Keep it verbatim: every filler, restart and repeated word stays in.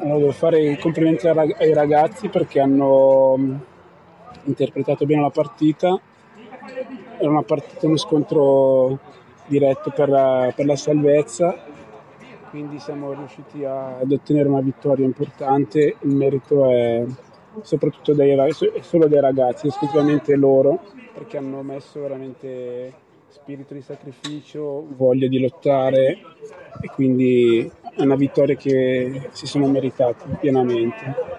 Allora, devo fare i complimenti ai rag- ai ragazzi perché hanno mh, interpretato bene la partita. Era una partita, uno scontro diretto per la, per la salvezza, quindi siamo riusciti a- ad ottenere una vittoria importante. Il merito è soprattutto dei, ra- è solo dei ragazzi, esclusivamente loro, perché hanno messo veramente spirito di sacrificio, voglia di lottare, e quindi è una vittoria che si sono meritati pienamente.